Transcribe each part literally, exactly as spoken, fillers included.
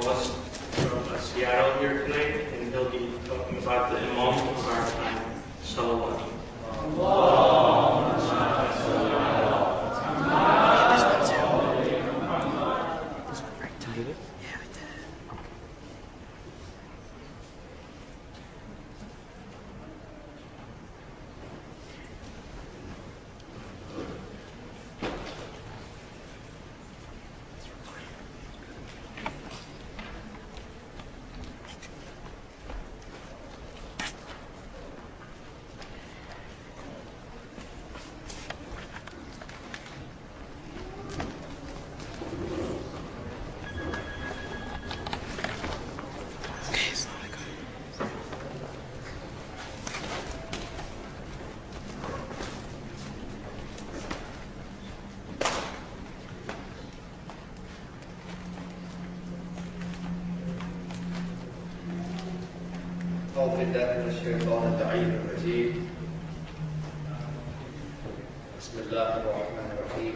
Nawaz from Seattle here tonight, and he'll be talking about the Imam of our time, Salawat. أعوذ بالله من الشيطان اللعين الرجيم. بسم الله الرحمن الرحيم.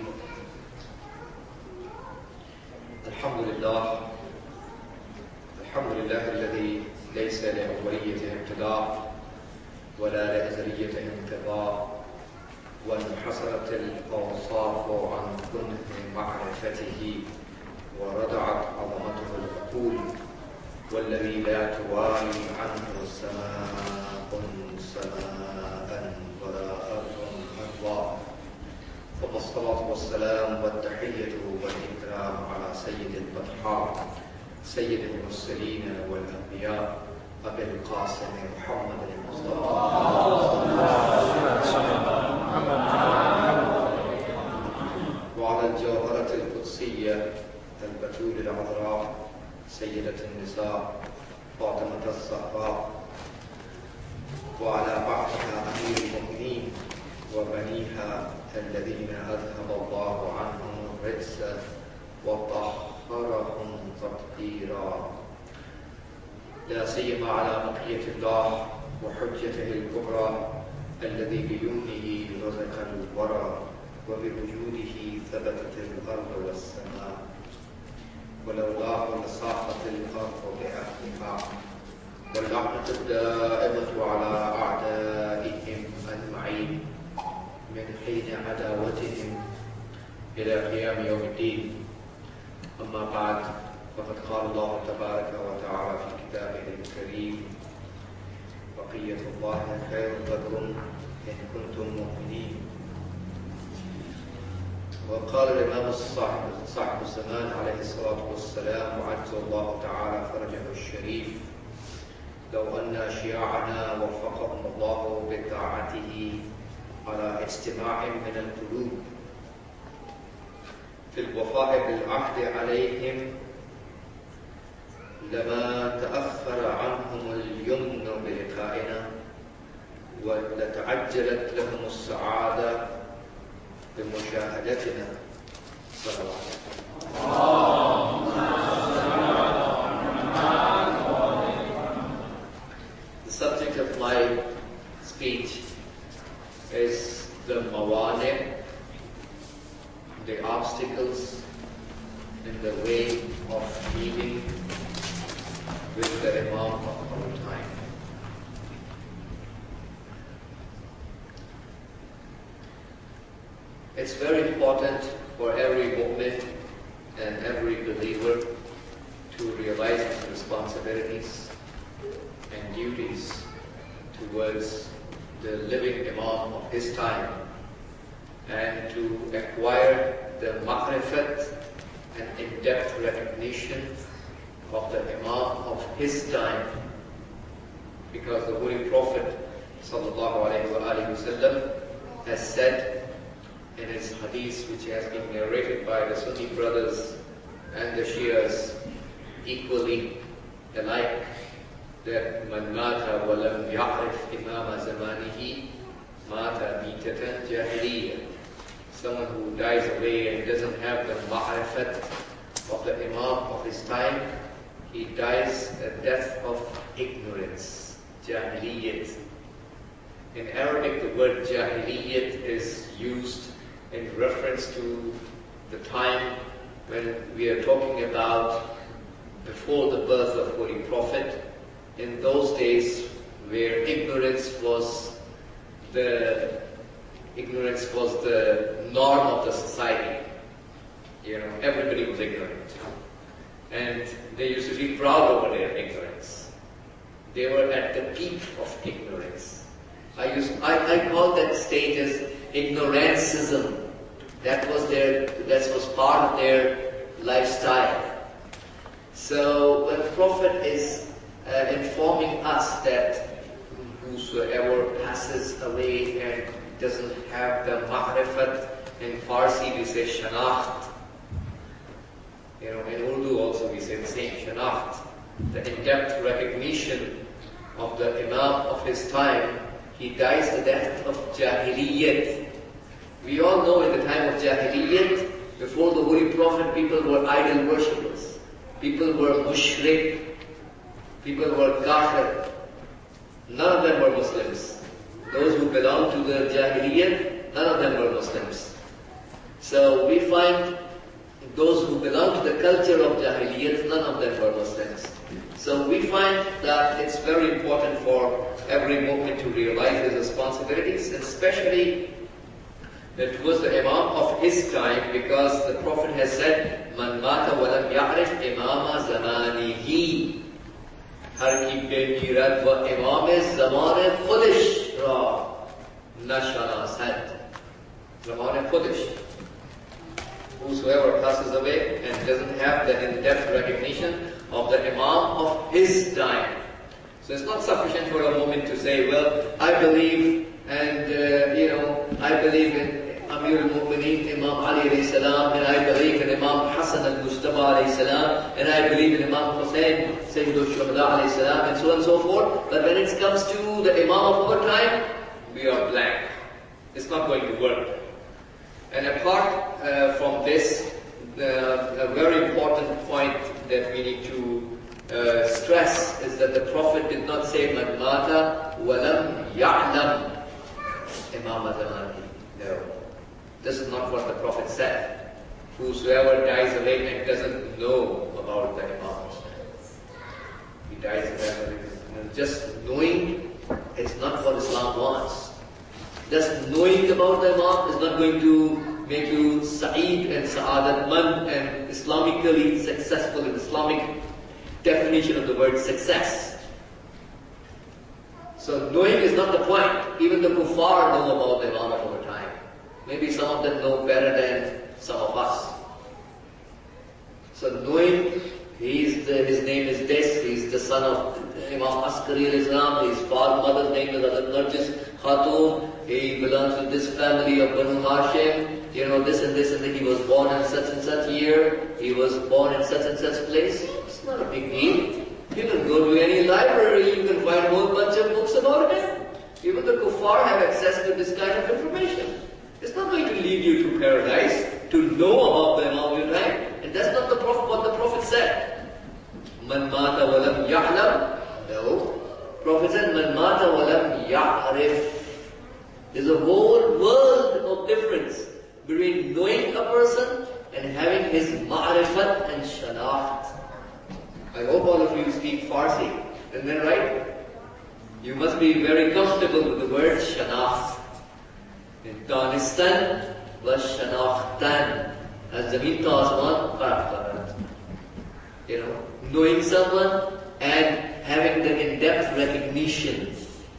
الحمد لله الحمد لله الذي ليس لأوليته ابتداء ولا لأزليته انقضاء، وانحصرت الأوصاف عن كنه معرفته وردعت عظمته العقول، والذي لا توالي عنه سماء سماء ولا أرض أرضا. ثم الصلاة والسلام والتحية والإكرام على سيد البطحاء سيد المرسلين والأنبياء أبي القاسم محمد المصطفى وعلى الجوهرة القدسية البتول العذراء سيدة النساء فاطمة الزهراء، وعلى بعضها أمير المؤمنين وبنيها الذين أذهب الله عنهم الرجس وطهرهم تطهيرا، لا سيما على بقية الله وحجته الكبرى الذي بيمنه رزق الورى وبوجوده ثبتت الأرض والسماء، ولولاه لصاحت الأرض بأهلها، واللعنة الدائمة على أعدائهم أجمعين من حين عداوتهم إلى قيام يوم الدين. أما بعد، فقد قال الله تبارك وتعالى في كتابه الكريم: بقية الله خير لكم إن كنتم مؤمنين. وقال الإمام الصاحب صاحب الزمان عليه الصلاة والسلام وعجل الله تعالى فرجه الشريف: لو أن أشياعنا وفقهم الله بطاعته على اجتماع من القلوب في الوفاء بالعهد عليهم لما تأخر عنهم اليمن بلقائنا، ولتعجلت لهم السعادة بمشاهدتنا. صلوات. The subject of my speech is the mawani, the obstacles in the way of meeting with the Imam of our time. It's very important for every mu'min and every believer to realize his responsibilities and duties towards the living Imam of his time, and to acquire the ma'rifat and in-depth recognition of the Imam of his time, because the Holy Prophet sallallahu alaihi wasallam has said in his hadith, which has been narrated by the Sunni brothers and the Shias equally alike, that man mata wa lam ya'rif imama zamanihi mata mitatan jahiliyyah. Someone who dies away and doesn't have the ma'rifat of the Imam of his time, he dies a death of ignorance, jahiliyyat. In Arabic, the word jahiliyyat is used in reference to the time when we are talking about before the birth of Holy Prophet, in those days where ignorance was the ignorance was the norm of the society. You know, everybody was ignorant. And they used to be proud over their ignorance. They were at the peak of ignorance. I used I, I call that stage as ignorancism. That was their that was part of their lifestyle. So when the Prophet is uh, informing us that whosoever passes away and doesn't have the ma'rifat, in Farsi we say shanacht. You know, in Urdu also we say the same, shanacht. The in-depth recognition of the Imam of his time. He dies the death of Jahiliyyat. We all know in the time of Jahiliyyat, before the Holy Prophet, people were idol worshippers. People were mushrik. People were kafir. None of them were Muslims. Those who belonged to the Jahiliyyat, none of them were Muslims. So we find those who belong to the culture of Jahiliyyat, none of them were Muslims. So we find that it's very important for every mu'min to realize his responsibilities, especially that was the Imam of his time, because the Prophet has said, Man mata walam ya'rif imama zamanihi. Har ki bemirat wa imam zamane khudish ra nashana sad. Zamane khudish. Whosoever passes away and doesn't have the in-depth recognition of the Imam of his time. So it's not sufficient for a moment to say, well, I believe and, uh, you know, I believe in Amir al-Mu'mineen, Imam Ali alayhi salam, and I believe in Imam Hassan al-Mujtaba alayhi salam, and I believe in Imam Hussain, Sayyid al-Shuhada alayhi salam, and so on and so forth. But when it comes to the Imam of our time, we are blank. It's not going to work. And apart uh, from this, uh, a very important point that we need to uh, stress is that the Prophet did not say, Man mata walam ya'lam imam zamani. No. This is not what the Prophet said. Whosoever dies away and doesn't know about the Imam. He dies away. Just knowing, it's not what Islam wants. Just knowing about the Imam is not going to make you Sa'id and Sa'adat Man and Islamically successful in Islamic definition of the word success. So knowing is not the point. Even the kuffar know about the Imam of our time. Maybe some of them know better than some of us. So knowing he is the, his name is this, he is the son of Imam Askari al-Islam, his father, mother's name is Hazrat Narjis Khatun, he belongs to this family of Banu Hashim, you know, this and this and that, he was born in such and such year, he was born in such and such place. It's not a big deal. You can go to any library, you can find a whole bunch of books about him. Even the kuffar have access to this kind of information. It's not going to lead you to paradise to know about the Imam of your time. And that's not the Prophet, what the Prophet said. Man mata walam ya'lam. No. Prophet said, Man mata walam ya'rif. There's a whole world of difference between knowing a person and having his ma'rifat and shanaht. I hope all of you speak Farsi. Isn't that right? You must be very comfortable with the word shanaht. In Danistan was shanakhtan. As Zameen ta asman farq karat. You know, knowing someone and having the in-depth recognition.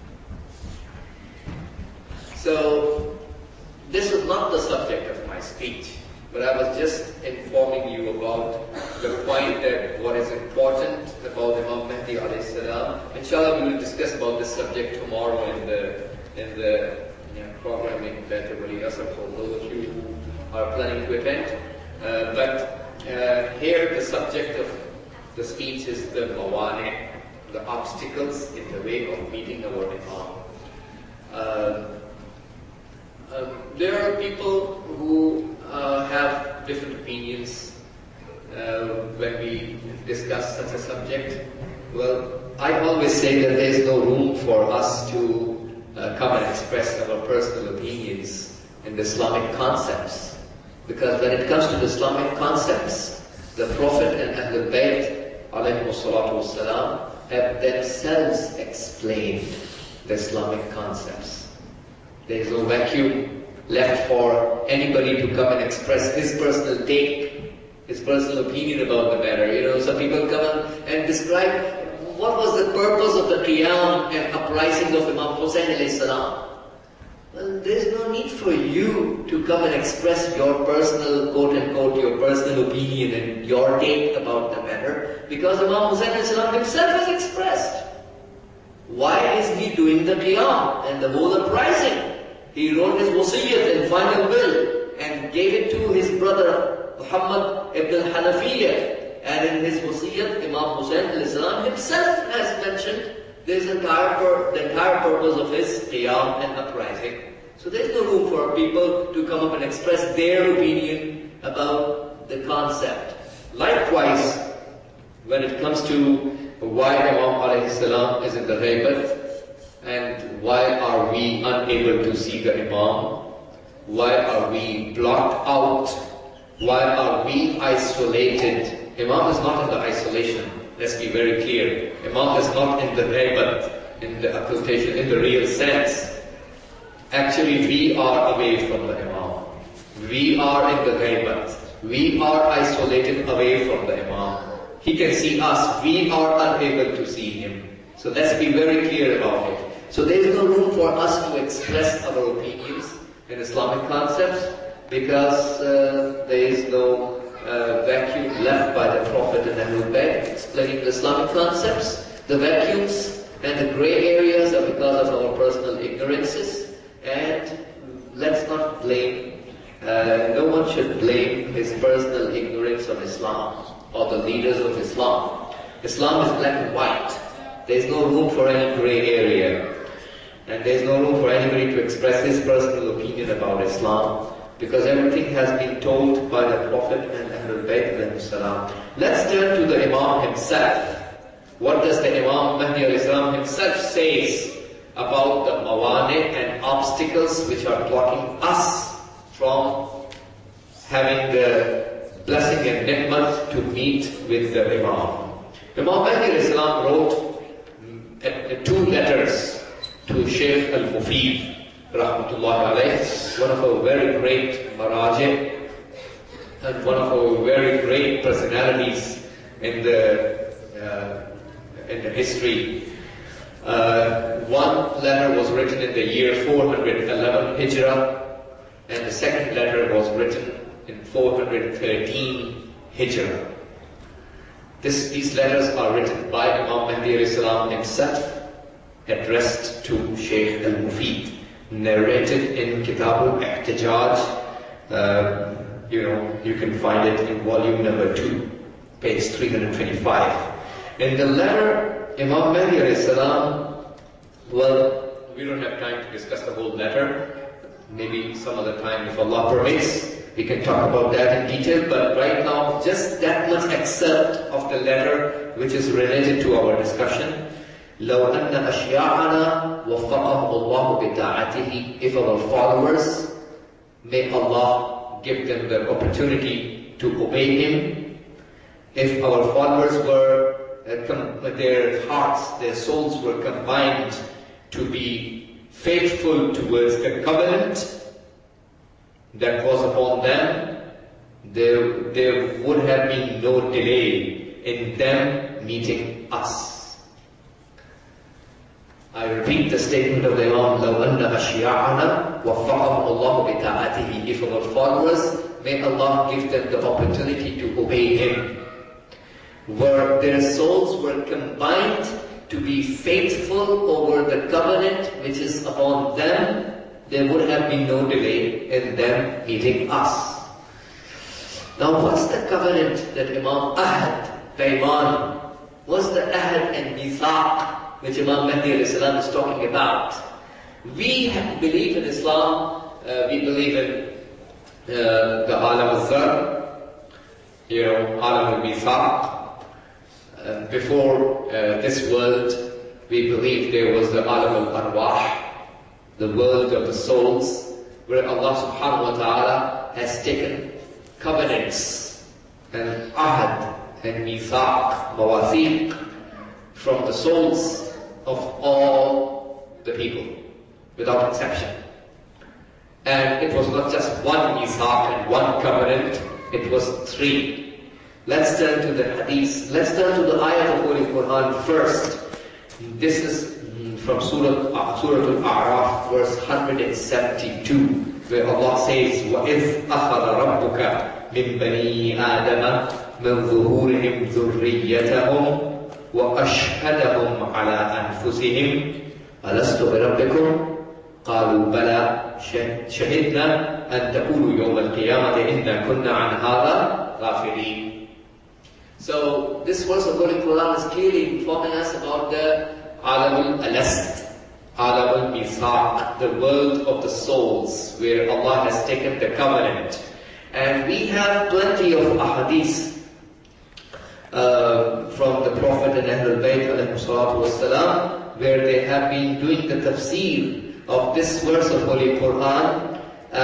So, this was not the subject of my speech, but I was just informing you about the point that what is important about Imam Mahdi alayhi salam. Inshallah, we will discuss about this subject tomorrow in the in the you know, programming that Wali Asr for those of you who are planning to attend. Uh, but uh, here the subject of the speech is the mawani, the obstacles in the way of meeting our Imam. Um, um, there are people who uh, have different opinions uh, when we discuss such a subject. Well, I always say that there is no room for us to uh, come and express our personal opinions in the Islamic concepts. Because when it comes to the Islamic concepts, the Prophet and Ahlul Bayt والسلام, have themselves explained the Islamic concepts. There is no vacuum left for anybody to come and express his personal take, his personal opinion about the matter. You know, some people come and describe what was the purpose of the Qiyam and uprising of Imam Hussain alayhi salam. Well, there is no need for you to come and express your personal, quote unquote, your personal opinion and your take about the matter, because Imam Hussain alayhi salam himself has expressed. Why is he doing the Qiyam and the whole uprising? He wrote his wasiyyat and final will and gave it to his brother Muhammad ibn al-Hanafiyyah. And in his wasiyyat, Imam Hussain alayhi salam himself has mentioned this entire pur the entire purpose of his Qiyam and uprising. So there is no room for people to come up and express their opinion about the concept. Likewise, when it comes to why Imam alayhi salam is in the Ghaibat, and why are we unable to see the Imam, why are we blocked out, why are we isolated? Imam is not in the isolation, let's be very clear. Imam is not in the Ghaibat, in the occultation, in the real sense. Actually, we are away from the Imam. We are in the Ghaibat. We are isolated away from the Imam. He can see us, we are unable to see him. So let's be very clear about it. So there is no room for us to express our opinions in Islamic concepts, because uh, there is no uh, vacuum left by the Prophet and Ahlul Bayt explaining the Islamic concepts. The vacuums and the grey areas are because of our personal ignorances, and let's not blame, uh, no one should blame his personal ignorance of Islam or the leaders of Islam. Islam is black and white. There is no room for any grey area. And there is no room for anybody to express his personal opinion about Islam, because everything has been told by the Prophet and Ahlul Bayt alayhi salam. Let's turn to the Imam himself. What does the Imam Mahdi alayhi salam himself says about the mawani and obstacles which are blocking us from having the blessing and ni'mat to meet with the Imam? Imam Mahdi alayhi salam wrote uh, two letters to Shaykh al-Mufid, rahmatullahi alayh, one of our very great maraji and one of our very great personalities in the uh, in the history. Uh, one letter was written in the year four hundred eleven Hijrah, and the second letter was written in four hundred thirteen Hijrah. This, these letters are written by Imam Mahdi alayhi salam himself, addressed to Shaykh al-Mufid, narrated in Kitab al-Ihtijaj. Uh, you know, you can find it in volume number two, page three hundred twenty-five. In the letter, Imam Mahdi alayhi salam, well, we don't have time to discuss the whole letter. Maybe some other time, if Allah permits, we can talk about that in detail, but right now, just that much excerpt of the letter which is related to our discussion. لو أن أشياعنا وفقهم الله بطاعته. If our followers, may Allah give them the opportunity to obey Him. If our followers were, uh, their hearts, their souls were combined to be faithful towards the covenant that was upon them, there, there would have been no delay in them meeting us. I repeat the statement of the Imam, لَوْ أَنَّ أَشْيَاعَنَا وَفَّقَهُمُ اللَّهُ بِطَاعَتِهِ. If our followers, may Allah give them the opportunity to obey Him. Where their souls were combined to be faithful over the covenant which is upon them, there would have been no delay in them meeting us. Now what's the covenant that Imam Ahad, Payman, what's the Ahad and Mithaq which Imam Mahdi alayhi salam is talking about? We believe in Islam, uh, we believe in uh, the Alam al-Zar, you know, Alam al-Mithaq. Uh, before uh, this world, we believe there was the Alam al-Arwah, the world of the souls, where Allah subhanahu wa ta'ala has taken covenants and ahad and mithaq, mawathiq, from the souls of all the people, without exception. And it was not just one mithaq and one covenant, it was three. Let's turn to the hadith, let's turn to the ayah of Holy Quran first. This is from Surah, uh, Surah Al-A'raf, verse one hundred seventy-two, where Allah says, وَإِذْ أَخَذَ رَبُّكَ مِنْ بَنِي آدَمَ مِنْ ظُهُورِهِمْ ذُرِّيَّتَهُمْ وَأَشْهَدَهُمْ عَلَىٰ أَنفُسِهِمْ أَلَسْتُ بِرَبِّكُمْ قَالُوا بَلَى شَهِدْنَا أَنْ تَقُولُوا يَوْمَ الْقِيَامَةِ إِنَّا كُنَّا عَنْ هَذَا غَافِلِينَ. So this verse of Holy Quran is clearly informing us about the Alam al-Alast, Alam al-Mithaq, the world of the souls, where Allah has taken the covenant. And we have plenty of ahadith uh, from the Prophet and Ahlul Bayt alayhi salatu wasalam, where they have been doing the tafsir of this verse of Holy Quran, uh,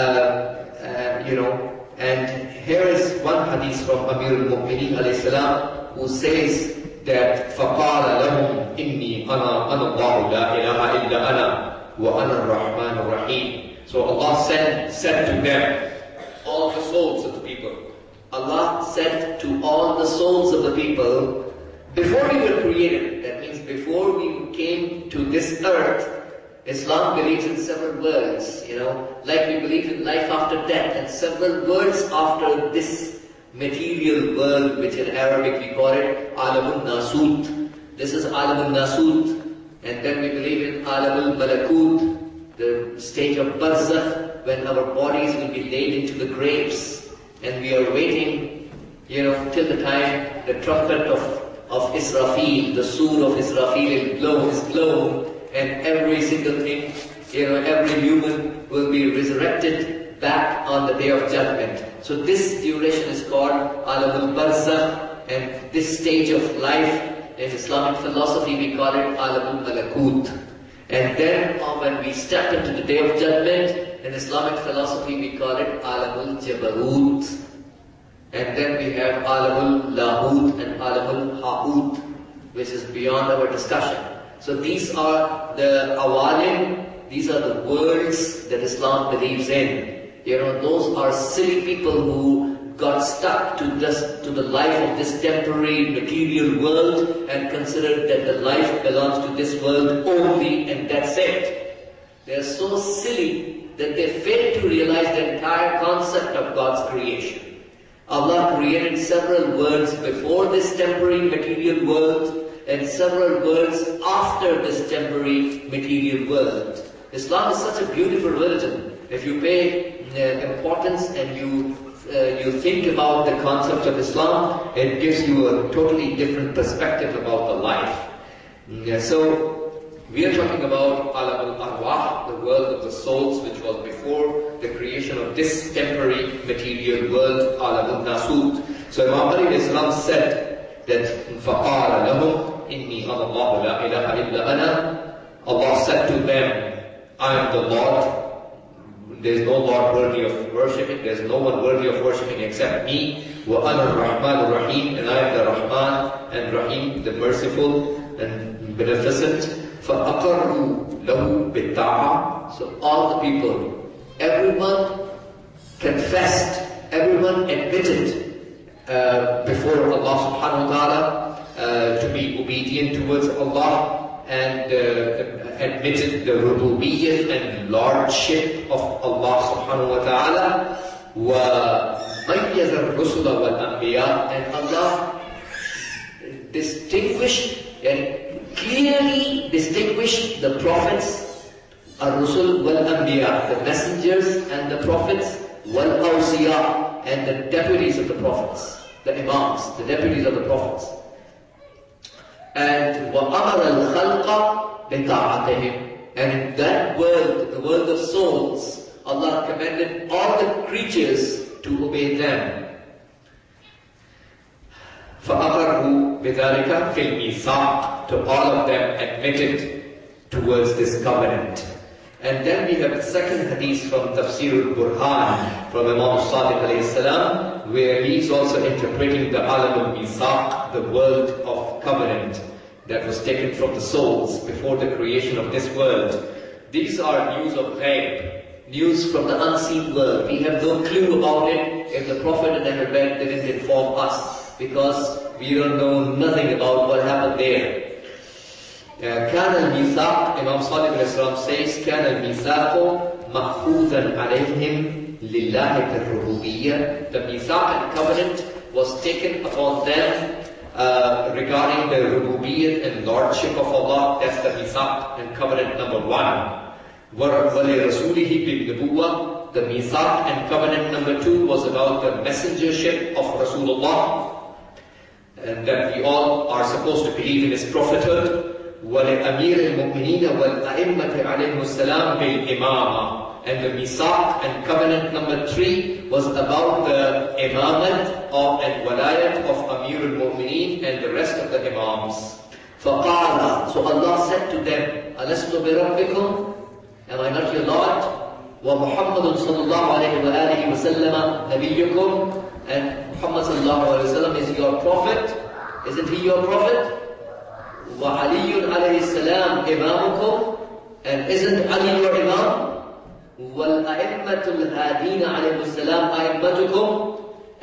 uh, you know, and here is one hadith from Amir al-Mu'mineen alayhi salam, who says that فَقَالَ لَهُمْ إِنِّي أَنَا أَنَا اللَّهُ لَا إِلَهَ إِلَّا أَنَا وَأَنَا الرَّحْمَنُ الرَّحِيمُ. So Allah said, said to them, all the souls of the people. Allah said to all the souls of the people, before we were created, that means before we came to this earth, Islam believes in several worlds, you know, like we believe in life after death, and several worlds after this material world, which in Arabic we call it Alamul Nasut. This is Alamul Nasut, and then we believe in Alamul Malakut, the state of Barzakh, when our bodies will be laid into the graves, and we are waiting, you know, till the time the trumpet of, of Israfil, the sur of Israfil is blown, is blown, and every single thing, you know, every human will be resurrected back on the Day of Judgment. So this duration is called Alamul Barzakh, and this stage of life in Islamic philosophy we call it Alamul Malakut. And then uh, when we step into the Day of Judgment, in Islamic philosophy we call it Alamul Jabarut. And then we have Alamul Lahut and Alamul Ha'ut, which is beyond our discussion. So these are the awalim, these are the worlds that Islam believes in. You know, those are silly people who got stuck to this, to the life of this temporary material world and considered that the life belongs to this world only and that's it. They are so silly that they fail to realize the entire concept of God's creation. Allah created several worlds before this temporary material world and several worlds after this temporary material world. Islam is such a beautiful religion. If you pay uh, importance and you uh, you think about the concept of Islam, it gives you a totally different perspective about the life. Yeah, so we are talking about Alam al-Arwah, the world of the souls, which was before the creation of this temporary material world, Alam al-Nasut. So Imam Ali Islam said that فَقَالَ لَهُمْ إِنِّي أَنَا اللَّهُ لَا إِلَهَ إِلَّا أَنَا. Allah said to them, I am the Lord. There is no Lord worthy of worshipping. There is no one worthy of worshipping except me. وَأَنَا الرَّحْمَنُ الرَّحِيمُ. And I am the Rahman and Rahim, the merciful and beneficent. فَأَقَرُّوا لَهُ بِالطَّاعَةِ. So all the people, everyone confessed, everyone admitted uh, before Allah subhanahu wa ta'ala uh, to be obedient towards Allah, and uh, admitted the rububiyyah and lordship of Allah subhanahu wa ta'ala. وَمَيَّزَ الرُّسُلَ وَالْأَنْبِيَاءَ. And Allah distinguished and clearly distinguished the prophets, ar-rusul wal-anbiya, the messengers and the prophets, wal-awsiya, and the deputies of the prophets, the imams, the deputies of the prophets. And وَأَمَرَ الْخَلْقَ بِطَاعَتِهِمْ. And in that world, the world of souls, Allah commanded all the creatures to obey them. فَأَقَرُّوا بِذَلِكَ فِي الْمِيثَاقِ. To all of them admitted towards this covenant. And then we have the second hadith from Tafsir al-Burhan from Imam Sadiq alayhi salam, where he is also interpreting the Alam al-Mithaq, the world of covenant that was taken from the souls before the creation of this world. These are news of ghaib, news from the unseen world. We have no clue about it if the Prophet and Ahlul Bayt didn't inform us, because we don't know nothing about what happened there. كان الميثاق, Imam Sadiq alayhi salam says, كان الميثاق محفوظا عليهم لله بالربوبية. The mithaq and covenant was taken upon them uh, regarding the rububiyyah and lordship of Allah. That's the mithaq and covenant number one. وَلِرَسُولِهِ بِالنُّبُوَّةِ. The mithaq and covenant number two was about the messengership of Rasulullah, and that we all are supposed to believe in his prophethood. وَلِأَمِيرِ الْمُؤْمِنِينَ وَالْأَئِمَّةِ عَلَيْهِمُ السَّلَامِ بِالْإِمَامَةِ. And the Mithaq and covenant number three was about the imamat of and walayat of Amir al-Mu'mineen and the rest of the imams. فَقَالَ. So Allah said to them, أَلَسْتُ بِرَبِّكُمْ? Am I not your Lord? وَمُحَمَّدٌ صَلَّى اللَّهُ عَلَيْهِ وَآلِهِ وَسَلَّمَ نَبِيُّكُمْ. And Muhammad sallallahu alayhi wa sallam is your prophet. Isn't he your prophet? وَعَلِيٌّ عَلَيْهِ السَّلَامِ إِمَامُكُمْ. And isn't Ali your imam? وَالْأَئِمَّةُ الْهَادِينَ عَلَيْهِ السَّلَامِ أَئِمَّتُكُمْ.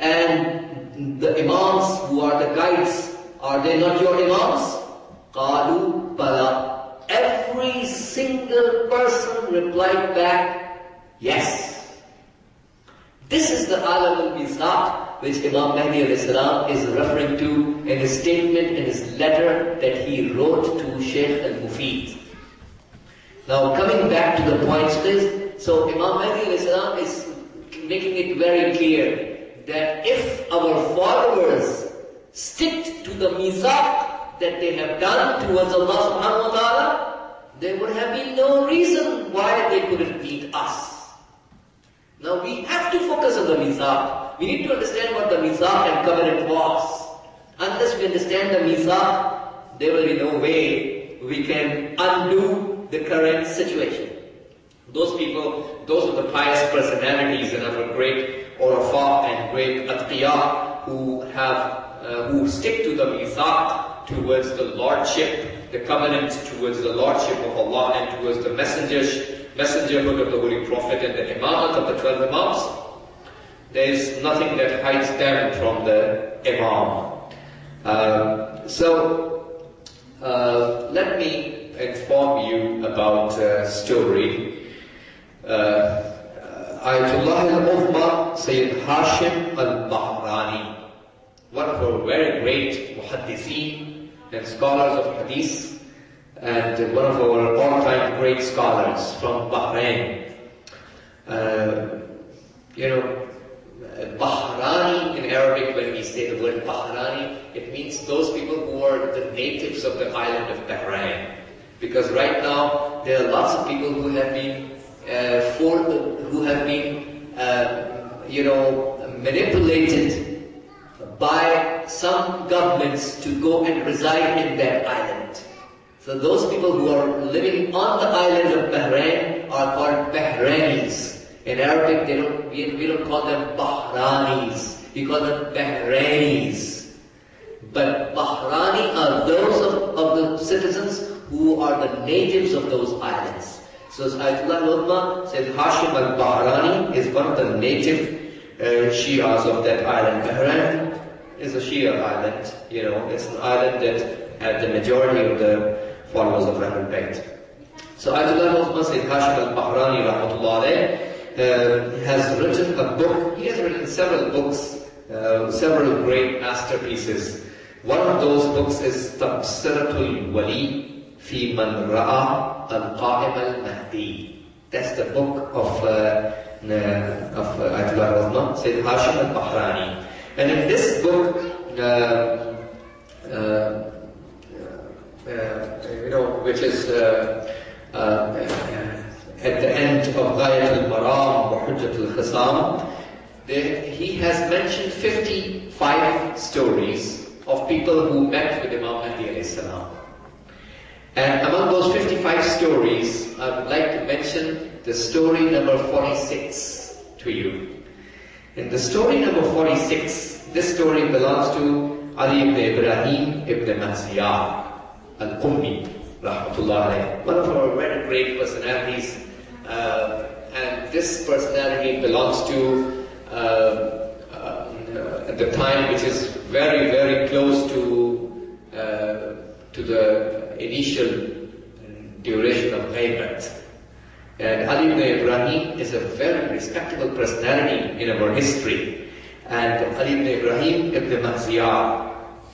And the imams who are the guides, are they not your imams? قَالُوا بَلَى. Every single person replied back, yes. This is the Alam al-Mithaq which Imam Mahdi alayhi salam is referring to in his statement, in his letter that he wrote to Shaykh al-Mufid. Now coming back to the points is, so Imam Mahdi alayhi salam is making it very clear that if our followers stick to the Mithaq that they have done towards Allah subhanahu wa ta'ala, there would have been no reason why they couldn't meet us. Now we have to focus on the Mithaq. We need to understand what the Mithaq and covenant was. Unless we understand the Mithaq, there will be no way we can undo the current situation. Those people, those are the pious personalities and our great Urafa and great Atqiya who have, uh, who stick to the Mithaq towards the lordship, the covenant towards the lordship of Allah and towards the messengers, messengerhood of the Holy Prophet and the imamat of the twelve imams. There is nothing that hides them from the imam. Uh, so, uh, let me inform you about a story. Uh, Ayatollah al-Uthma Sayyid Hashim al-Bahrani, one of our very great muhaddithin and scholars of hadith, and one of our all-time great scholars from Bahrain. Uh, you know, Bahrani in Arabic, when we say the word Bahrani, it means those people who are the natives of the island of Bahrain. Because right now, there are lots of people who have been, uh, for, who have been, uh, you know, manipulated by some governments to go and reside in that island. So those people who are living on the island of Bahrain are called Bahrainis. In Arabic, they don't, we, we don't call them Bahranis, we call them Bahrainis. But Bahrani are those of, of the citizens who are the natives of those islands. So Ayatollah al-Uthma says Hashim al-Bahrani is one of the native uh, Shias of that island. Bahrain is a Shia island, you know, it's an island that had the majority of the followers of Ahlul Bayt. So Ayatollah al-Uthma said Hashim al-Bahrani rahmatullah alayh Uh, has written a book. He has written several books, uh, several great masterpieces. One of those books is Tabsiratul Wali fi man ra'a al-Qa'im al-Mahdi. That's the book of uh, uh, of uh, Ayatollah al-Uthma, Sayyid Hashim al-Bahrani. And in this book, uh, uh, uh, you know, which is uh, uh, uh, at the end of Ghayat al-Maram wa Hujjat al-Khisam, he has mentioned fifty-five stories of people who met with Imam Mahdi alayhi salam. And among those fifty-five stories, I would like to mention the story number forty-six to you. In the story number forty-six, this story belongs to Ali ibn Ibrahim ibn Mazyar al-Qummi, rahmatullah alayhi, one of our very great personalities. Uh, and this personality belongs to uh, uh, the time which is very, very close to uh, to the initial duration of Ghaybat. And Ali ibn Ibrahim is a very respectable personality in our history. And Ali ibn Ibrahim ibn Mazyar,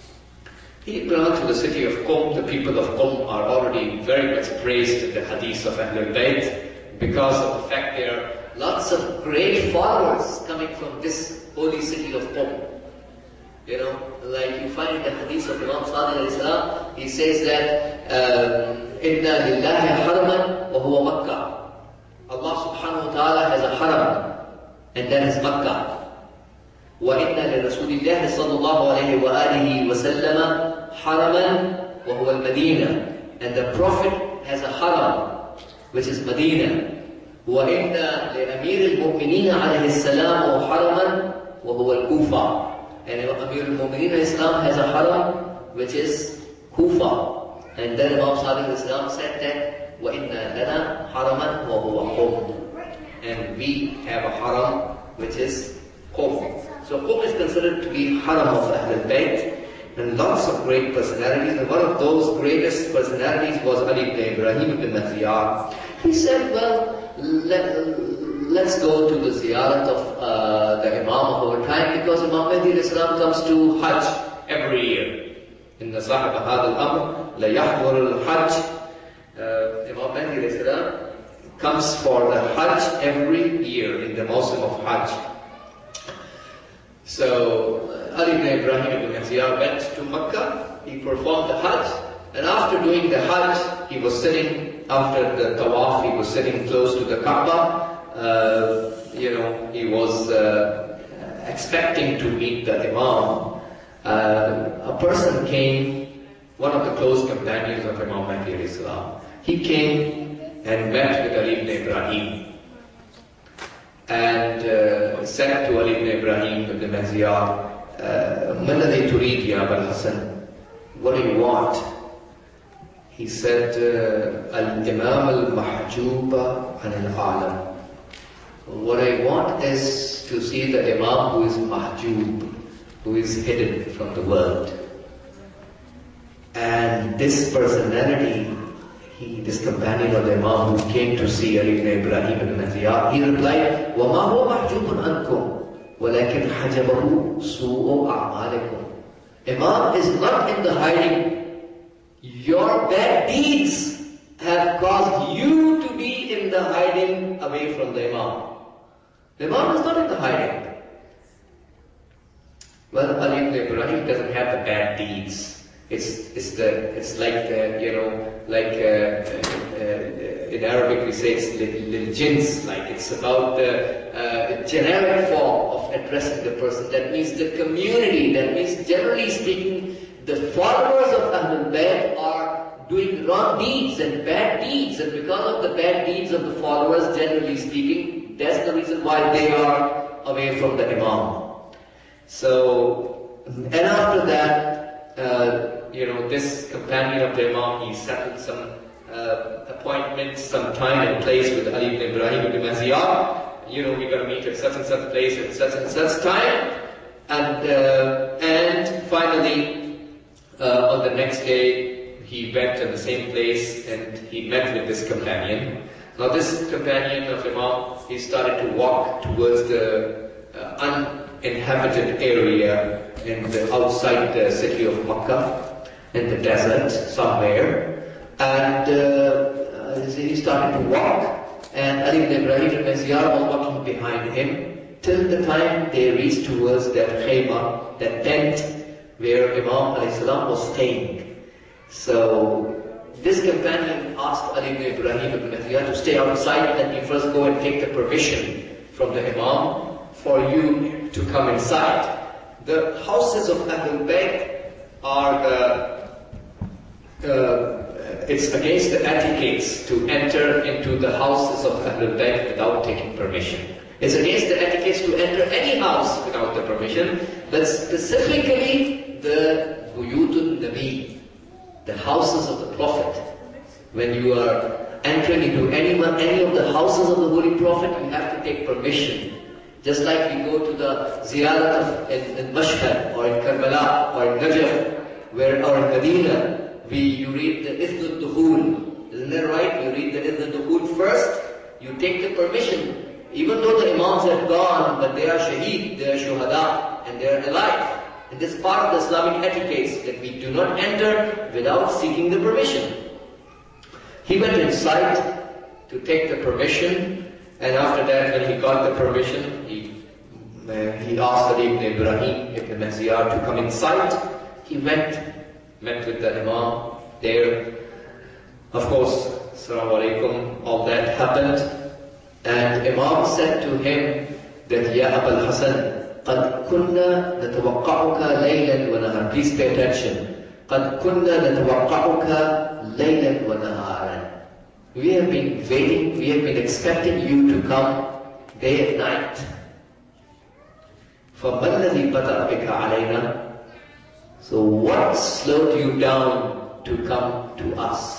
he belonged to the city of Qum. The people of Qum are already very much praised in the hadith of Ahlul Bayt because of the fact there are lots of great followers coming from this holy city of Qum. You know, like you find in the hadith of Imam Sadiq alayhi salam, he says that Inna lillahi haraman wa huwa Makkah. Allah subhanahu wa ta'ala has a haram, and that is Makkah. وَإِنَّ لِرَسُولِ اللَّهِ صَلَّى اللَّهُ عَلَيْهِ وَآلِهِ وَسَلَّمَ حَرَمًا وَهُوَ الْمَدِينَةِ. And the Prophet has a haram, which is Medina. وَإِنَّ لِأَمِيرِ الْمُؤْمِنِينَ عَلَيْهِ السَّلَامُ حَرَمًا وَهُوَ الْكُوفَةِ. And Amir al-Mu'mineen Islam has a haram, which is Kufa. And then Imam Sadiq al-Islam said that وَإِنَّ لَنَا حَرَمًا وَهُوَ قُمْ. And we have a haram, which is Qum. So Qum is considered to be haram of Ahlul Bayt, and lots of great personalities. And one of those greatest personalities was Ali ibn Ibrahim ibn Mazyar. He said, well, let, let's go to the ziyarat of uh, the Imam of our time, because Imam Mahdi al-Islam comes to Hajj every year. In the Sahib Hadal Amr, La Yahdwar al-Hajj. Uh, Imam Mahdi al-Islam comes for the Hajj every year in the Mawsim of Hajj. So Ali ibn Ibrahim ibn Mazyar went to Makkah, he performed the Hajj, and after doing the Hajj, he was sitting, after the Tawaf, he was sitting close to the Kaaba. Uh, you know, he was uh, expecting to meet the Imam. Uh, a person came, one of the close companions of Imam Mahdi alayhi salam. He came and met with Ali ibn Ibrahim. And uh, said to Ali ibn Ibrahim ibn Mazyar, مَا الَّذِي تُرِيدْ يَا أَبَا الْحَسَنِ? What do you want? He said, الْإِمَامَ الْمَحْجُوبَ عَنِ الْعَالَمِ. What I want is to see the Imam who is mahjoob, who is hidden from the world. And this personality, He, this companion of the Imam who came to see Ali ibn Ibrahim ibn Mazyar, he replied, وَمَا هُوَ مَحْجُوبٌ عَنْكُمْ وَلَكِنْ حَجَبَهُ سُوءُ أَعْمَالِكُمْ. Imam is not in the hiding. Your bad deeds have caused you to be in the hiding away from the Imam. The Imam is not in the hiding. Well, Ali ibn Ibrahim doesn't have the bad deeds. It's it's the it's like the, you know like uh, uh, in Arabic we say it's lil jins, like it's about the uh, generic form of addressing the person. That means the community. That means generally speaking, the followers of Ahlul Bayt are doing wrong deeds and bad deeds, and because of the bad deeds of the followers, generally speaking, that's the reason why they are away from the Imam. So, and after that, uh, you know, this companion of the Imam, he settled some uh, appointments, some time and place with Ali ibn Ibrahim ibn Mazyar. You know, we're going to meet at such and such place at such and such time. And, uh, and finally, uh, on the next day, he went to the same place and he met with this companion. Now this companion of Imam, he started to walk towards the uh, uninhabited area in the, outside the city of Makkah, in the desert somewhere, and uh, he started to walk, and Ali ibn Ibrahim ibn Mazyar was walking behind him till the time they reached towards that khayma, that tent where Imam alayhi salam was staying. So this companion asked Ali ibn Ibrahim ibn Mazyar to stay outside, let me first go and take the permission from the Imam for you to come inside. The houses of Ahlul Bayt are the Uh, it's against the etiquettes to enter into the houses of Ahlul Bayt without taking permission. It's against the etiquettes to enter any house without the permission, but specifically the Buyutun Nabi, the houses of the Prophet. When you are entering into any, any of the houses of the Holy Prophet, you have to take permission. Just like we go to the ziyarat of in, in Mashhad or in Karbala or in Najaf, where or in Medina, we you read the Idhn al-Dukhul. Isn't that right? You read the Idhn al-Dukhul first, you take the permission. Even though the Imams have gone, but they are shaheed, they are shuhada, and they are alive. And this is part of the Islamic etiquette, that we do not enter without seeking the permission. He went inside to take the permission, and after that, when he got the permission, he, uh, he asked Ali ibn Ibrahim ibn Mahziyar to come inside. He went, met with the Imam there. Of course, Assalamu alaikum, all that happened. And Imam said to him that, Ya Abul Hasan, قد كنا نتوقعك ليلا ونهارا. Please pay attention. قد كنا نتوقعك ليلا ونهارا. We have been waiting, we have been expecting you to come day and night. فما الذي بدأ بك علينا? So what slowed you down to come to us?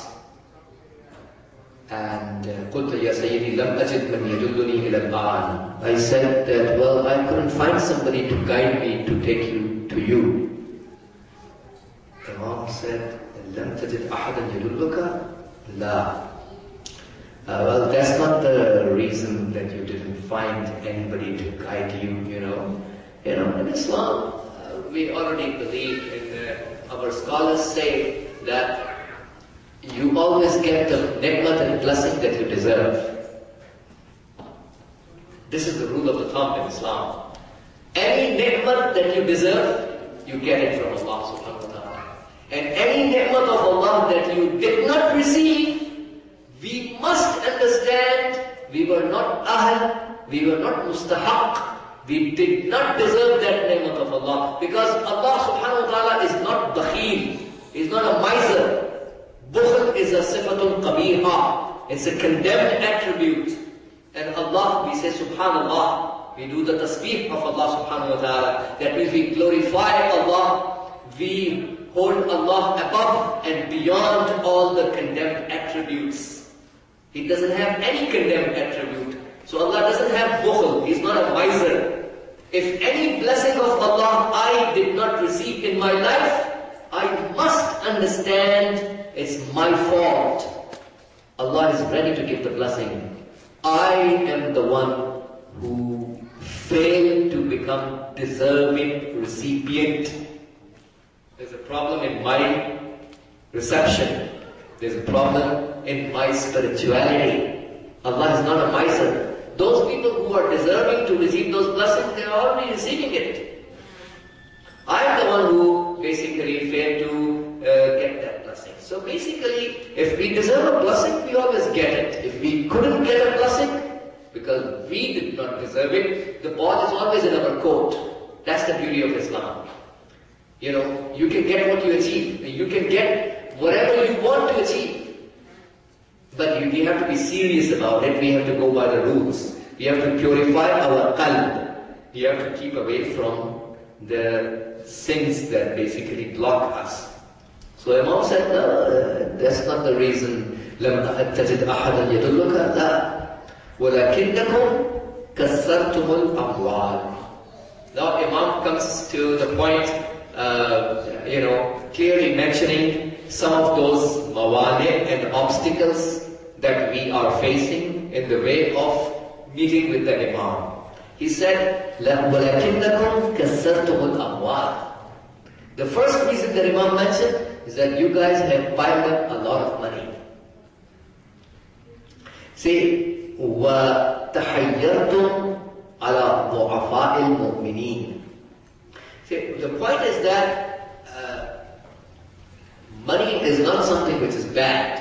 And قلت يا سيدي لم أجد من يدلني إلى الآن. I said that, well, I couldn't find somebody to guide me to take you to you. The Imam said, لم تجد أحدا يدلك? لا. Uh, well, that's not the reason that you didn't find anybody to guide you, you know. You know, in Islam, uh, we already believe in, uh, our scholars say that you always get the ni'mat and blessing that you deserve. This is the rule of the thumb in Islam. Any ni'mat that you deserve, you get it from Allah subhanahu wa ta'ala. And any ni'mat of Allah that you did not receive, we must understand we were not ahl, we were not mustahaq, we did not deserve that ni'mat of Allah. Because Allah subhanahu wa ta'ala is not bakhil, He's not a miser. Bukhl is a sifatun qabiha. It's a condemned attribute. And Allah, we say subhanallah, we do the tasbih of Allah subhanahu wa ta'ala. That means we glorify Allah, we hold Allah above and beyond all the condemned attributes. He doesn't have any condemned attribute. So Allah doesn't have bukhl, He's not a miser. If any blessing of Allah I did not receive in my life, I must understand it's my fault. Allah is ready to give the blessing. I am the one who failed to become deserving recipient. There's a problem in my reception. There's a problem in my spirituality. Allah is not a miser. Those people who are deserving to receive those blessings, they are already receiving it. I am the one who basically failed to uh, get that blessing. So basically, if we deserve a blessing, we always get it. If we couldn't get a blessing, because we did not deserve it, the ball is always in our court. That's the beauty of Islam. You know, you can get what you achieve. You can get whatever you want to achieve. But you, we have to be serious about it. We have to go by the rules. We have to purify our qalb. We have to keep away from the sins that basically block us. So Imam said, no, that's not the reason. لم تجد أحدا يدلك لا ولكنكم كسرتم الأموال. Now Imam comes to the point, uh, you know, clearly mentioning some of those mawani and obstacles that we are facing in the way of meeting with the Imam. He said, وَلَكِنَّكُمْ كَسَّرْتُمُ الْأَمْوَالِ. The first reason that Imam mentioned is that you guys have piled up a lot of money. See, وَتَحَيَّرْتُمْ عَلَى ضُعَفَاءِ الْمُؤْمِنِينَ. See, the point is that uh, money is not something which is bad.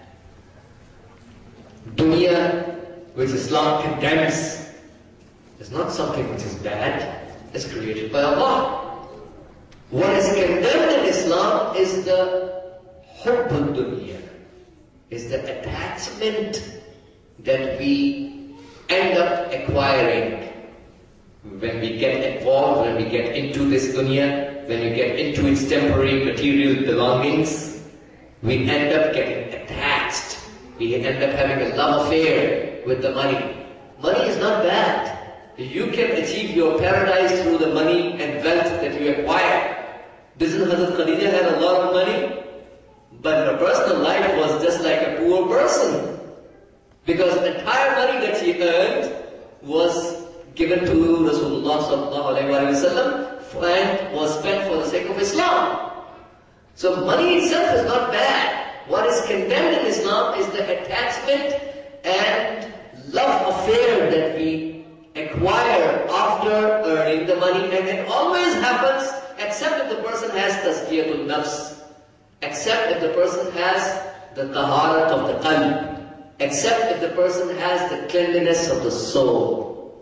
Dunya, which Islam condemns, is not something which is bad. It's created by Allah. What is condemned in Islam is the hubb al-dunya, is the attachment that we end up acquiring when we get involved, when we get into this dunya, when we get into its temporary material belongings. We end up getting attached. We end up having a love affair with the money. Money is not bad. You can achieve your paradise through the money and wealth that you acquire. Doesn't Hazrat Khadija had a lot of money? But her personal life was just like a poor person. Because the entire money that she earned was given to Rasulullah sallallahu alaihi wasallam and was spent for the sake of Islam. So money itself is not bad. What is condemned in Islam is the attachment and love affair that we acquire after earning the money, and it always happens except if the person has tazkiyatul nafs, except if the person has the taharat of the qalb, except if the person has the cleanliness of the soul.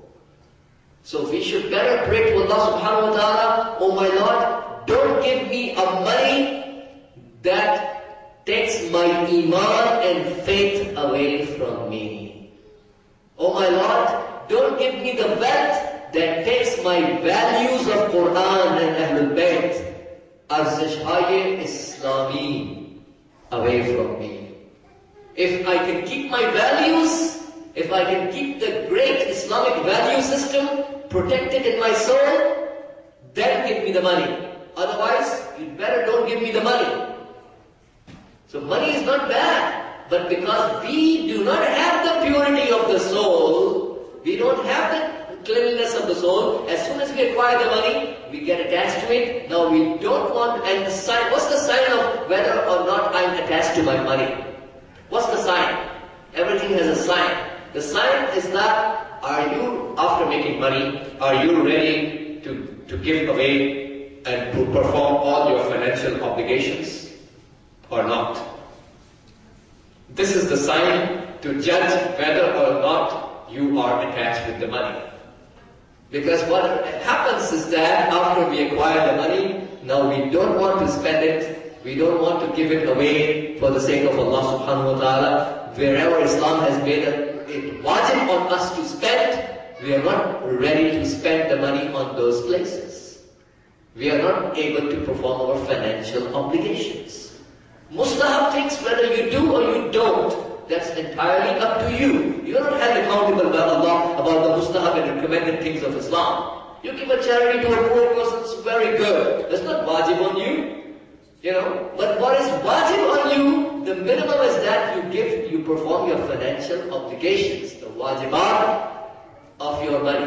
So we should better pray to Allah subhanahu wa ta'ala, oh my Lord, don't give me a money that takes my iman and faith away from me. Oh my Lord, don't give me the wealth that takes my values of Quran and Ahlul Bayt, Arzish-Haye Islami, away from me. If I can keep my values, if I can keep the great Islamic value system protected in my soul, then give me the money. Otherwise, you better don't give me the money. So money is not bad, but because we do not have the purity of the soul, we don't have the cleanliness of the soul, as soon as we acquire the money, we get attached to it. Now we don't want, and the sign, what's the sign of whether or not I'm attached to my money? What's the sign? Everything has a sign. The sign is that, are you, after making money, are you ready to, to give away and to perform all your financial obligations or not? This is the sign to judge whether or not you are attached with the money. Because what happens is that after we acquire the money, now we don't want to spend it, we don't want to give it away for the sake of Allah subhanahu wa ta'ala. Wherever Islam has made it wajib on us to spend, we are not ready to spend the money on those places. We are not able to perform our financial obligations. Mustahab things, whether you do or you don't, that's entirely up to you. You are not held accountable by Allah about the mustahab and recommended things of Islam. You give a charity to a poor person, it's very good. That's not wajib on you. You know, but what is wajib on you, the minimum is that you give, you perform your financial obligations, the wajibat of your money.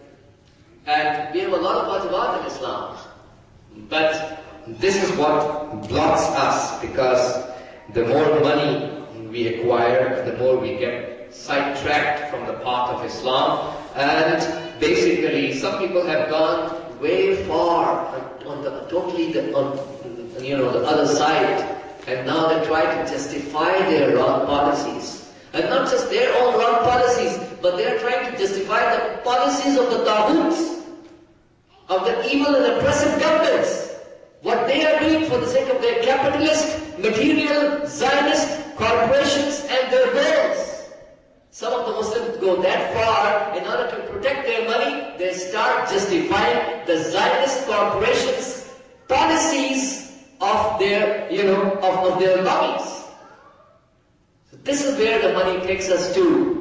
And we have a lot of wajibat in Islam. But this is what blocks us, because the more money we acquire, the more we get sidetracked from the path of Islam. And basically, some people have gone way far on the totally the, on you know the other side, and now they try to justify their wrong policies, and not just their own wrong policies, but they are trying to justify the policies of the taghuts, of the evil and oppressive governments. What they are doing for the sake of their capitalist, material, Zionist corporations and their goals. Some of the Muslims go that far, in order to protect their money, they start justifying the Zionist corporations' policies of their, you know, of, of their lobbies. So this is where the money takes us to.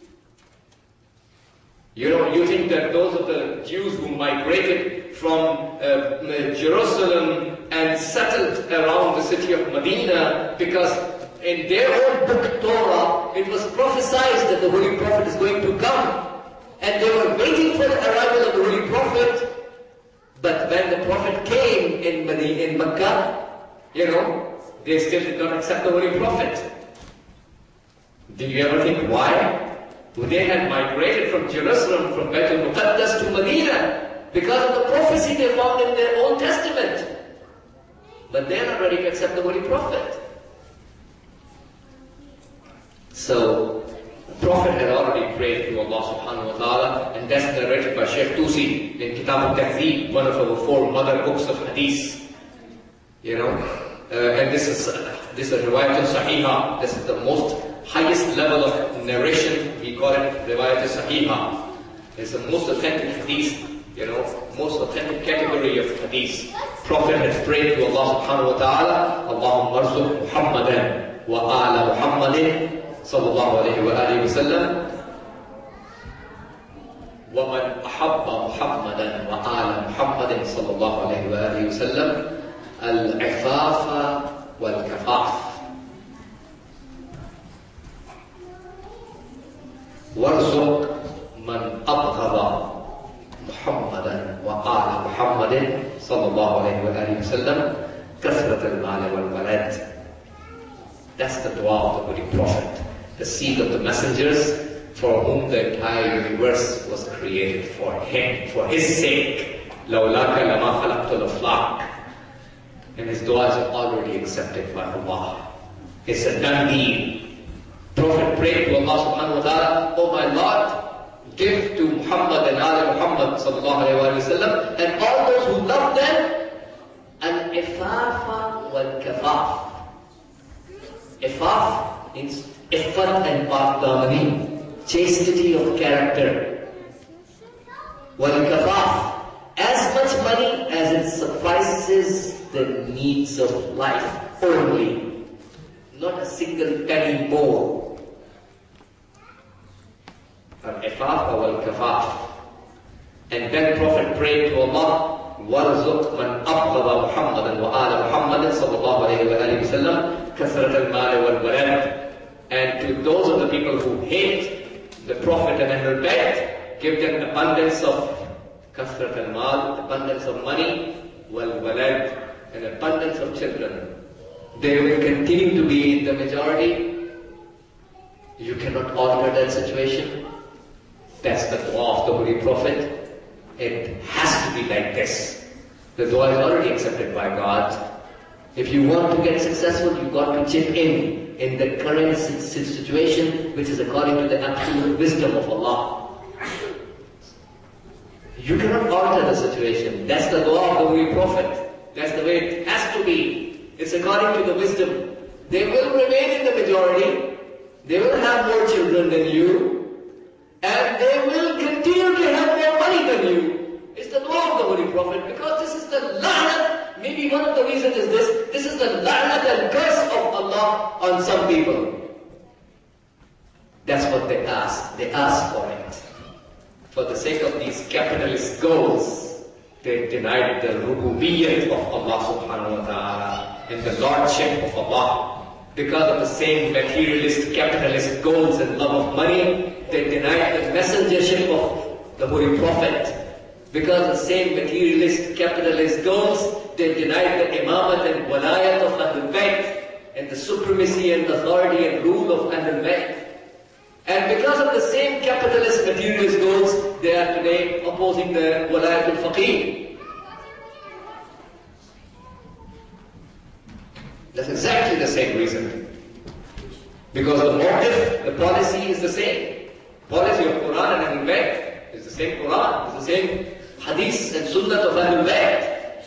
You know, you think that those of the Jews who migrated from uh, Jerusalem and settled around the city of Medina, because in their own book Torah, it was prophesied that the Holy Prophet is going to come. And they were waiting for the arrival of the Holy Prophet. But when the Prophet came in Medina, in Mecca, you know, they still did not accept the Holy Prophet. Did you ever think why? They had migrated from Jerusalem, from Bayt al-Muqaddas to Medina, because of the prophecy they found in their Old Testament. But they are not ready to accept the Holy Prophet. So, the Prophet had already prayed to Allah subhanahu wa ta'ala, and that's narrated by Shaykh Tusi in Kitab al-Tahzeeb, one of our four mother books of hadith. You know, uh, and this is uh, This is a riwayat al-sahiha. This is the most highest level of narration. We call it riwayat al-sahiha. It's the most authentic hadith, you know, most authentic category of hadith. Prophet has prayed to Allah subhanahu wa ta'ala, Allahumma arzuq Muhammadan wa ala Muhammadin sallallahu alayhi wa alihi wa sallam. وَمَنْ أَحَبَّ مُحَمَّدًا وَآلَ مُحَمَّدٍ صلى الله عليه وآله وسلم العفاف والكفاف وارزق من أبغض محمدا وآل محمد صلى الله عليه وآله وسلم كثرة المال والولد. That's the dua of the Holy Prophet, the seed of the messengers, for whom the entire universe was created, for him, for his sake. لَوْلَاكَ لَمَا خَلَقْتُ الْأَفْلَاقَ. And his du'as are already accepted by Allah. It's a done deal. Prophet prayed to Allah subhanahu wa ta'ala, oh my Lord, give to Muhammad and Ali Muhammad sallallahu alayhi wa sallam and all those who love them al-ifafa wal-kafaf. Ifaf means iffat and parthamani, chastity of character. Wal-kafaf, as much money as it suffices the needs of life only, not a single penny more. Al-ifaf wal-kafaf. And then Prophet prayed to Allah, وَارْزُقْ مَنْ أَبْغَضَ مُحَمَّدًا وَآلَ مُحَمَّدٍ صلى الله عليه وآله وسلم كَثْرَةَ الْمَالِ وَالْوَلَدِ. And to those of the people who hate the Prophet and Ahlul Bayt, give them abundance of كَثْرَةَ الْمَالِ, abundance of money, وَالْوَلَدِ, and abundance of children. They will continue to be in the majority. You cannot alter that situation. That's the dua of the Holy Prophet. It has to be like this. The dua is already accepted by God. If you want to get successful, you've got to chip in in the current situation, which is according to the absolute wisdom of Allah. You cannot alter the situation. That's the dua of the Holy Prophet. That's the way it has to be. It's according to the wisdom. They will remain in the majority. They will have more children than you. And they will continue to have more money than you. It's the dua of the Holy Prophet, because this is the la'nat. Maybe one of the reasons is this. This is the la'nat and curse of Allah on some people. That's what they ask. They ask for it. For the sake of these capitalist goals, they denied the rububiyyat of Allah subhanahu wa ta'ala and the lordship of Allah. Because of the same materialist, capitalist goals and love of money, they denied the messengership of the Holy Prophet. Because of the same materialist, capitalist goals, they denied the imamat and walayat of Ahlul Bayt and the supremacy and authority and rule of Ahlul Bayt. And because of the same capitalist, materialist goals, they are today opposing the walayat al-faqih. That's exactly the same reason. Because the motive, the policy is the same. Policy of Quran and Ahlul Bayt is the same Quran, is the same hadith and sunnah of Ahlul Bayt.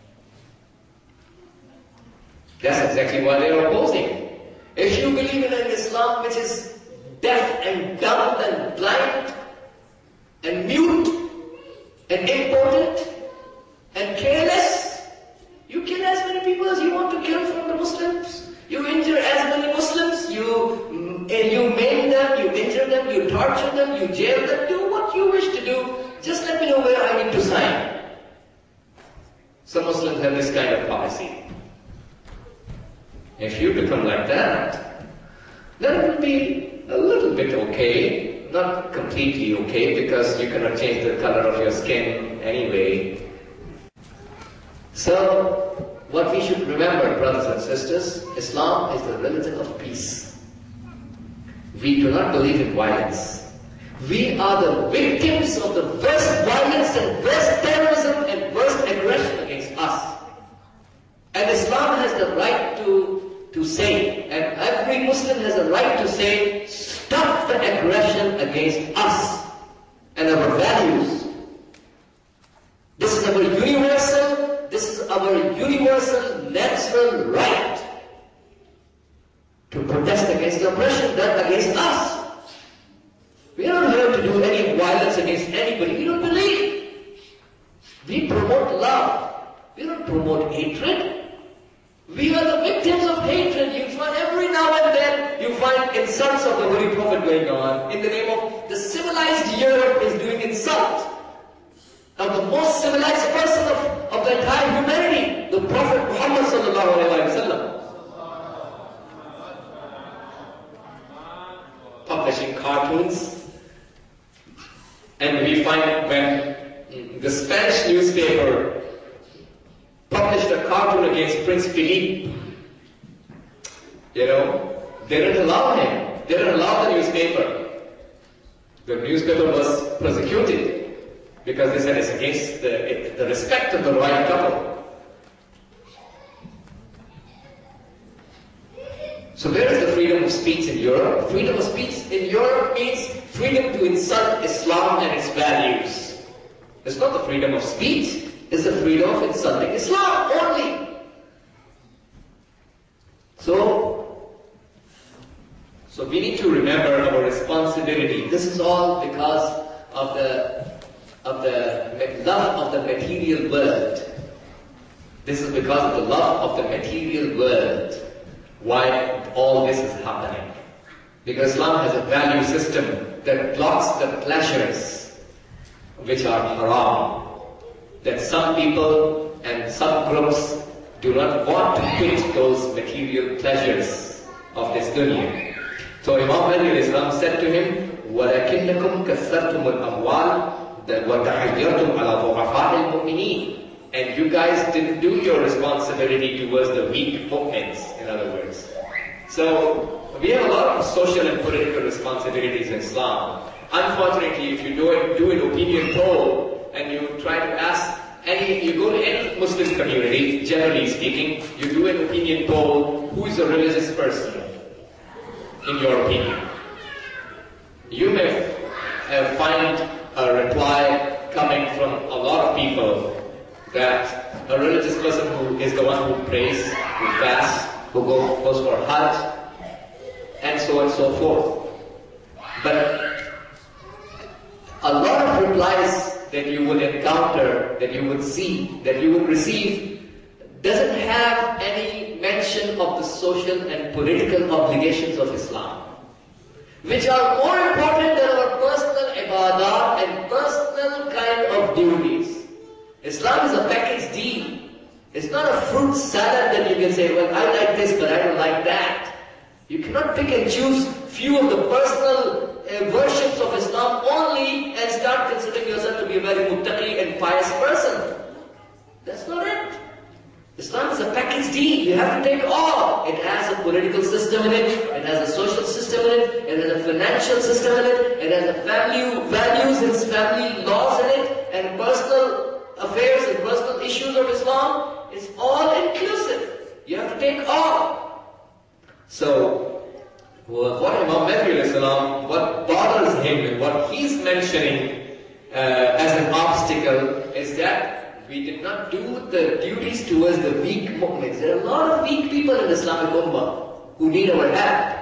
That's exactly what they are opposing. If you believe in an Islam which is deaf and dumb and blind and mute and impotent and careless, you kill as many people as you want to kill from the Muslims. You injure as many Muslims. You, you maim them, you injure them, you torture them, you jail them. Do what you wish to do. Just let me know where I need to sign. Some Muslims have this kind of policy. If you become like that, then it will be a little bit okay. Not completely okay, because you cannot change the color of your skin anyway. So, what we should remember, brothers and sisters, Islam is the religion of peace. We do not believe in violence. We are the victims of the worst violence and worst terrorism and worst aggression against us. And Islam has the right to, to say, and every Muslim has a right to say, stop the aggression against us and our values. This is our universal This is our universal natural right. oppression done against us. We are not here to do any violence against anybody. We don't believe. We promote love. We don't promote hatred. We are the victims of hatred. You find every now and then you find insults of the Holy Prophet going on in the name of the civilized Europe is doing insult of the most civilized person of, of the entire humanity, the Prophet Muhammad sallallahu alaihi wasallam. Publishing cartoons, and we find when the Spanish newspaper published a cartoon against Prince Philippe, you know, they didn't allow him, they didn't allow the newspaper. The newspaper was prosecuted because they said it's against the, the respect of the royal couple. So where is the freedom of speech in Europe? Freedom of speech in Europe means freedom to insult Islam and its values. It's not the freedom of speech, it's the freedom of insulting Islam only. So, so we need to remember our responsibility. This is all because of the, of the love of the material world. This is because of the love of the material world. Why all this is happening. Because Islam has a value system that blocks the pleasures which are haram. That some people and some groups do not want to quit those material pleasures of this dunya. So Imam Ali alayhi salam said to him, وَلَكِنَّكُمْ كَثَّرْتُمُ الْأَمْوَالِ وَتَحَيَّرْتُمْ عَلَى ضُعَفَاءِ الْمُؤْمِنِينَ. And you guys didn't do your responsibility towards the weak mu'mins, in other words. So, we have a lot of social and political responsibilities in Islam. Unfortunately, if you do, it, do an opinion poll and you try to ask any, you go to any Muslim community, generally speaking, you do an opinion poll, who is a religious person, in your opinion? You may uh, find a reply coming from a lot of people that a religious person who is the one who prays, who fasts, who go, goes for Hajj, and so on and so forth. But a lot of replies that you would encounter, that you would see, that you would receive, doesn't have any mention of the social and political obligations of Islam, which are more important than our personal ibadah and personal kind of duties. Islam is a package deal. It's not a fruit salad that you can say, well, I like this, but I don't like that. You cannot pick and choose few of the personal uh, worships of Islam only and start considering yourself to be a very muttaqi and pious person. That's not it. Islam is a package deal. You have to take all. It has a political system in it. It has a social system in it. It has a financial system in it. It has a family values and family laws in it. And personal affairs and personal issues of Islam is all inclusive. You have to take all. So, what Imam Mahdi alayhi salam, what bothers him and what he's mentioning uh, as an obstacle is that we did not do the duties towards the weak mu'mins. There are a lot of weak people in the Islamic Ummah who need our help.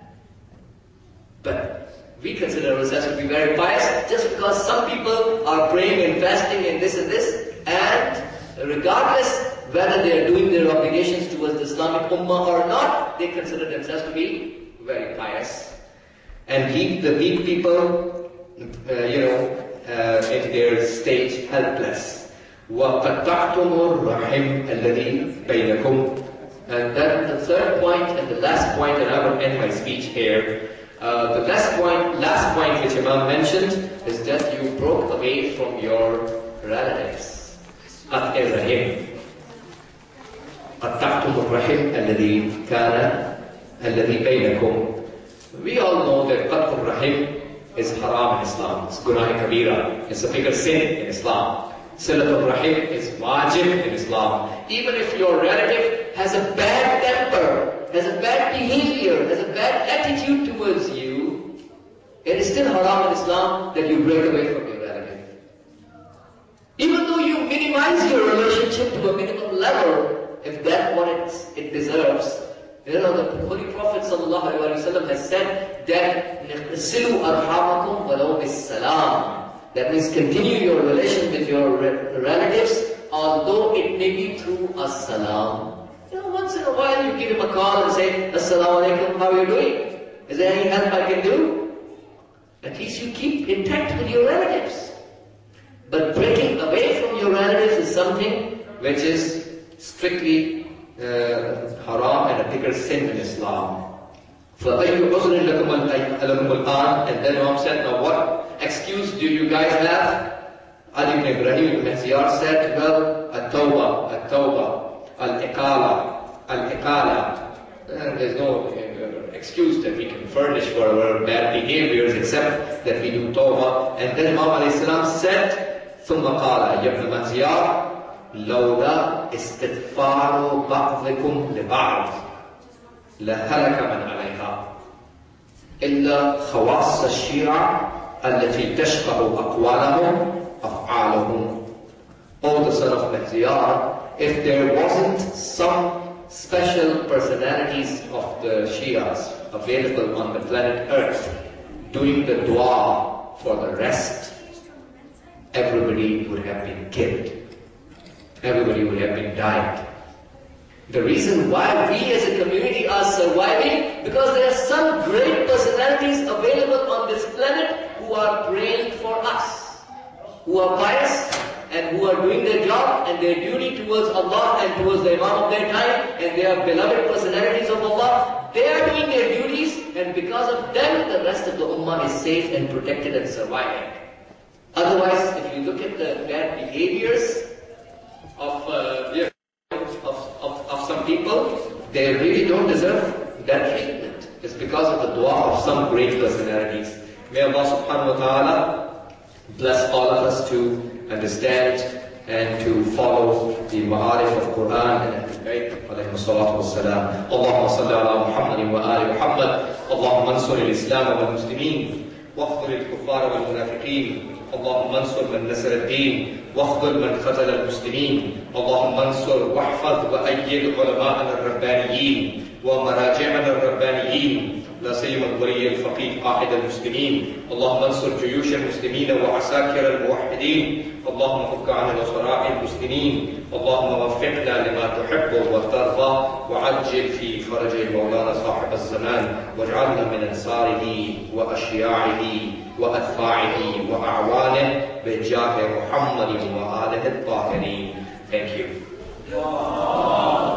But we consider ourselves to be very pious just because some people are praying and fasting and this and this, and regardless whether they are doing their obligations towards the Islamic Ummah or not, they consider themselves to be very pious and leave the weak people, uh, you know, uh, in their state helpless. وَقَطَّعْتُمُ الرَّحِمَ الَّذِي بَيْنَكُمْ. And then the third point and the last point, and I will end my speech here. Uh, the last point, last point which Imam mentioned is that you broke away from your relatives. قَطْعِ الرَّحِمِ قَطَّعْتُمُ الرَّحِمَ الَّذِي كَانَ الَّذِي بَيْنَكُمْ. We all know that قَطْعُ الرَّحِمِ is haram in Islam. It's gunah kabira. It's a bigger sin in Islam. Silatul Rahim is wajib in Islam. Even if your relative has a bad temper, has a bad behavior, has a bad attitude towards you, it is still haram in Islam that you break away from your relative. Even though you minimize your relationship to a minimum level, if that's what it's, it deserves, You know, the Holy Prophet ﷺ has said that نَقْسِلُوا أَرْحَامَكُمْ وَلَوْ بِالسَّلَامِ. That means continue your relation with your relatives, although it may be through a salam. You know, once in a while you give him a call and say, Assalamu alaikum, how are you doing? Is there any help I can do? At least you keep intact with your relatives. But breaking away from your relatives is something which is strictly uh, haram and a bigger sin in Islam. فَأَيُّ عُذْرٍ لَكُمُ الْآنِ. And then Imam said, now what excuse do you guys have? Ali ibn Ibrahim ibn Ziyar said, well, at-tawbah, at-tawbah, al-iqala, al-iqala. And there's no uh, excuse that we can furnish for our bad behaviors except that we do tawbah. And then Imam alayhi salam said, ثُمَّ قَالَ يَا ابْنَ مَزْيَارِ لولا استغفار بعضكم لبعض لهلك من عليها إلا خواص الشيعة التي تشبه أقوالهم أفعالهم. O the son of Mahziyar, if there wasn't some special personalities of the Shias available on the planet Earth doing the dua for the rest, everybody would have been killed. Everybody would have been died. The reason why we as a community are surviving, because there are some great personalities available on this planet who are praying for us, who are pious and who are doing their job and their duty towards Allah and towards the Imam of their time, and they are beloved personalities of Allah. They are doing their duties, and because of them the rest of the Ummah is safe and protected and surviving. Otherwise, if you look at the bad behaviors of, uh, yeah, of, of, of some people, they really don't deserve that treatment. It's because of the dua of some great personalities. May Allah subhanahu wa ta'ala bless all of us to understand and to follow the ma'arif of Quran and Ahlul alayhi salatu wassalam. Allahumma salli ala Muhammadin wa ali Muhammad. Allahumma ansur al-Islam wal Muslimin. واخذل الكفار والمنافقين. اللهم انصر من نصر الدين واخذل من خذل المسلمين. اللهم انصر واحفظ وايد علماءنا الربانيين ومراجعنا الربانيين، لا سيما الولي الفقيه قائد المسلمين. اللهم انصر جيوش المسلمين وعساكر الموحدين. اللهم فك عن نصراء المسلمين. اللهم وفقنا لما تحب وترضى، وعجل في فرج مولانا صاحب الزمان، واجعلنا من انصاره واشياعه وأتباعه وأعوانه بجاه محمد وآله الطاهرين. Thank you.